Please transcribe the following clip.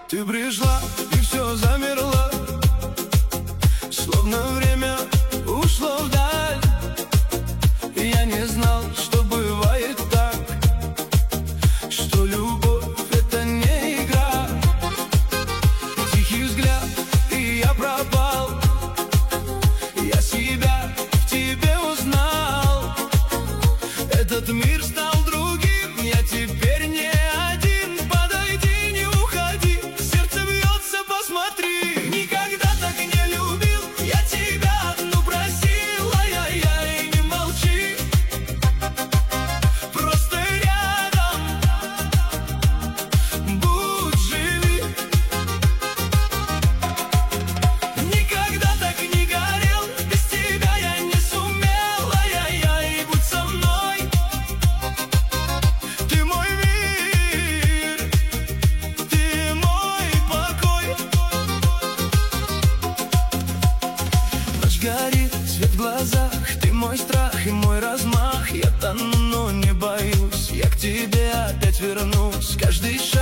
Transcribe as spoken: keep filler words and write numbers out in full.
Ты пришла, и все замерло, словно время ушло вдаль. И я не знал, что бывает так, что любовь — это не игра. Тихий взгляд, и я пропал. Я себя в тебе узнал. Этот мир стал другим, я теперь не один. Подойди, не уходи, сердце бьется, посмотри. Никогда так не любил я тебя, ну просил, ай-яй-яй, не молчи. Просто рядом будь, живи. Никогда так не горел, без тебя я не сумел, ай-яй-яй, будь со мной. Ты мой мир, ты мой покой. Ночь горит, свет в глазах, ты мой страх и мой размах. Я тону, но не боюсь, я к тебе опять вернусь. Каждый шаг